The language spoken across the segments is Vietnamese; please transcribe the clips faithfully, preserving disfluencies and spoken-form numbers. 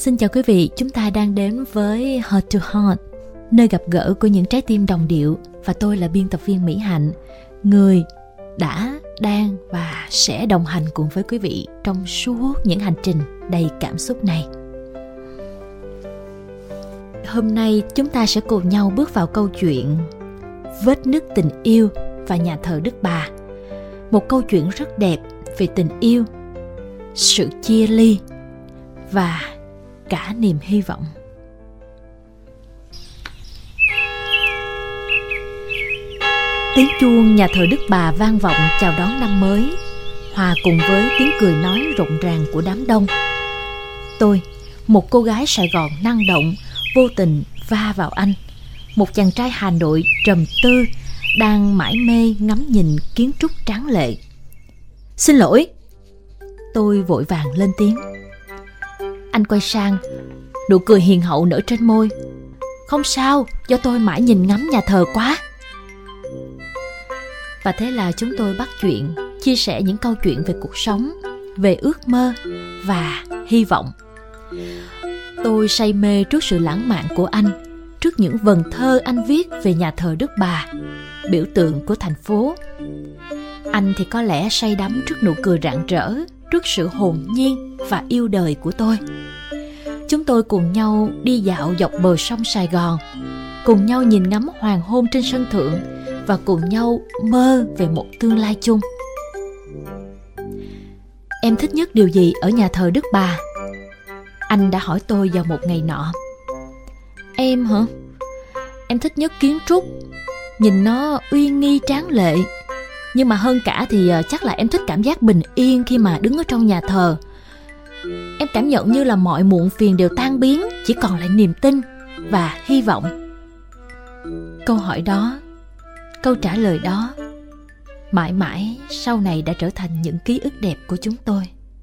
Xin chào quý vị, chúng ta đang đến với Heart to Heart, nơi gặp gỡ của những trái tim đồng điệu. Và tôi là biên tập viên Mỹ Hạnh, người đã, đang và sẽ đồng hành cùng với quý vị trong suốt những hành trình đầy cảm xúc này. Hôm nay chúng ta sẽ cùng nhau bước vào câu chuyện Vết nứt tình yêu và nhà thờ Đức Bà. Một câu chuyện rất đẹp về tình yêu, sự chia ly và cả niềm hy vọng. Tiếng chuông nhà thờ Đức Bà vang vọng chào đón năm mới, hòa cùng với tiếng cười nói rộn ràng của đám đông. Tôi, một cô gái Sài Gòn năng động, vô tình va vào anh, một chàng trai Hà Nội trầm tư, đang mải mê ngắm nhìn kiến trúc tráng lệ. Xin lỗi, tôi vội vàng lên tiếng. Anh quay sang, nụ cười hiền hậu nở trên môi. Không sao, do tôi mãi nhìn ngắm nhà thờ quá. Và thế là chúng tôi bắt chuyện, chia sẻ những câu chuyện về cuộc sống, về ước mơ và hy vọng. Tôi say mê trước sự lãng mạn của anh, trước những vần thơ anh viết về nhà thờ Đức Bà, biểu tượng của thành phố. Anh thì có lẽ say đắm trước nụ cười rạng rỡ, trước sự hồn nhiên và yêu đời của tôi. Chúng tôi cùng nhau đi dạo dọc bờ sông Sài Gòn, cùng nhau nhìn ngắm hoàng hôn trên sân thượng và cùng nhau mơ về một tương lai chung. Em thích nhất điều gì ở nhà thờ Đức Bà? Anh đã hỏi tôi vào một ngày nọ. Em hả? Em thích nhất kiến trúc, nhìn nó uy nghi tráng lệ. Nhưng mà hơn cả thì chắc là em thích cảm giác bình yên khi mà đứng ở trong nhà thờ. Em cảm nhận như là mọi muộn phiền đều tan biến, chỉ còn lại niềm tin và hy vọng. Câu hỏi đó, câu trả lời đó, mãi mãi sau này đã trở thành những ký ức đẹp của chúng tôi.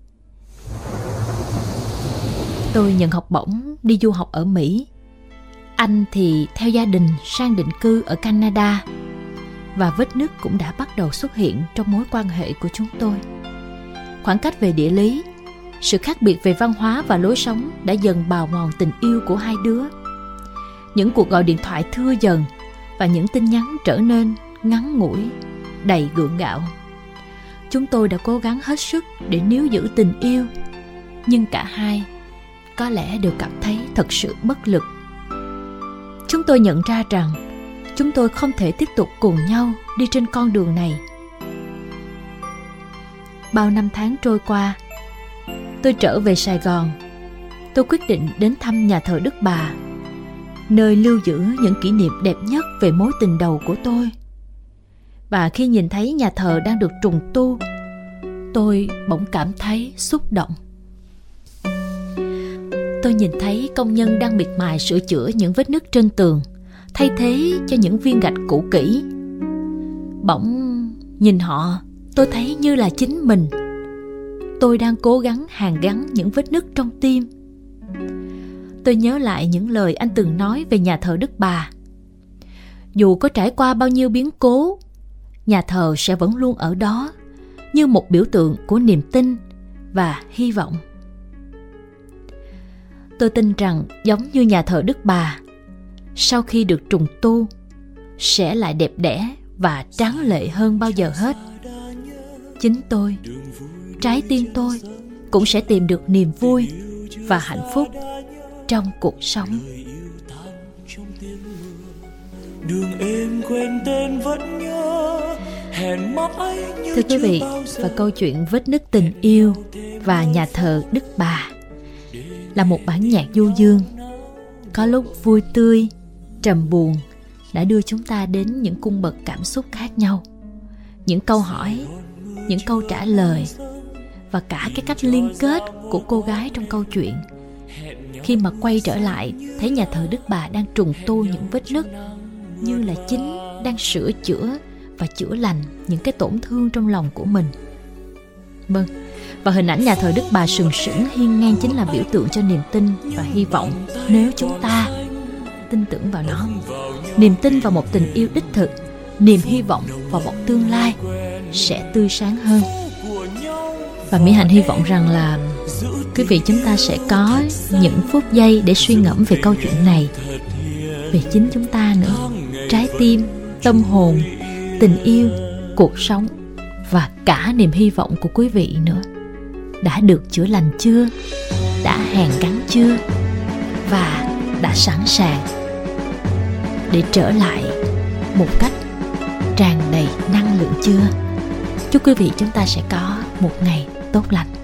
Tôi nhận học bổng đi du học ở Mỹ. Anh thì theo gia đình sang định cư ở Canada. Và vết nứt cũng đã bắt đầu xuất hiện trong mối quan hệ của chúng tôi. Khoảng cách về địa lý, sự khác biệt về văn hóa và lối sống đã dần bào mòn tình yêu của hai đứa. Những cuộc gọi điện thoại thưa dần và những tin nhắn trở nên ngắn ngủi, đầy gượng gạo. Chúng tôi đã cố gắng hết sức để níu giữ tình yêu, nhưng cả hai có lẽ đều cảm thấy thật sự bất lực. Chúng tôi nhận ra rằng chúng tôi không thể tiếp tục cùng nhau đi trên con đường này. Bao năm tháng trôi qua, tôi trở về Sài Gòn. Tôi quyết định đến thăm nhà thờ Đức Bà, nơi lưu giữ những kỷ niệm đẹp nhất về mối tình đầu của tôi. Và khi nhìn thấy nhà thờ đang được trùng tu, tôi bỗng cảm thấy xúc động. Tôi nhìn thấy công nhân đang miệt mài sửa chữa những vết nứt trên tường, thay thế cho những viên gạch cũ kỹ. Bỗng nhìn họ, tôi thấy như là chính mình. Tôi đang cố gắng hàn gắn những vết nứt trong tim. Tôi nhớ lại những lời anh từng nói về nhà thờ Đức Bà. Dù có trải qua bao nhiêu biến cố, nhà thờ sẽ vẫn luôn ở đó, như một biểu tượng của niềm tin và hy vọng. Tôi tin rằng giống như nhà thờ Đức Bà, sau khi được trùng tu, sẽ lại đẹp đẽ và tráng lệ hơn bao giờ hết. Chính tôi, trái tim tôi cũng sẽ tìm được niềm vui và hạnh phúc trong cuộc sống. Đường em quên tên vẫn nhớ, hẹn mãi như Thưa quý vị, và câu chuyện Vết nứt tình yêu và nhà thờ Đức Bà là một bản nhạc du dương, có lúc vui tươi, trầm buồn, đã đưa chúng ta đến những cung bậc cảm xúc khác nhau. Những câu hỏi, những câu trả lời và cả cái cách liên kết của cô gái trong câu chuyện. Khi mà quay trở lại, thấy nhà thờ Đức Bà đang trùng tu những vết nứt, như là chính đang sửa chữa và chữa lành những cái tổn thương trong lòng của mình. Vâng, và hình ảnh nhà thờ Đức Bà sừng sững hiên ngang chính là biểu tượng cho niềm tin và hy vọng, nếu chúng ta tin tưởng vào nó. Niềm tin vào một tình yêu đích thực, niềm hy vọng vào một tương lai sẽ tươi sáng hơn. Và Mỹ Hạnh hy vọng rằng là Quý vị, chúng ta sẽ có những phút giây để suy ngẫm về câu chuyện này, về chính chúng ta nữa, trái tim, tâm hồn, tình yêu, cuộc sống và cả niềm hy vọng của quý vị nữa. Đã được chữa lành chưa? Đã hàn gắn chưa? Và đã sẵn sàng để trở lại một cách tràn đầy năng lượng chưa? Chúc quý vị chúng ta sẽ có một ngày tốt lành.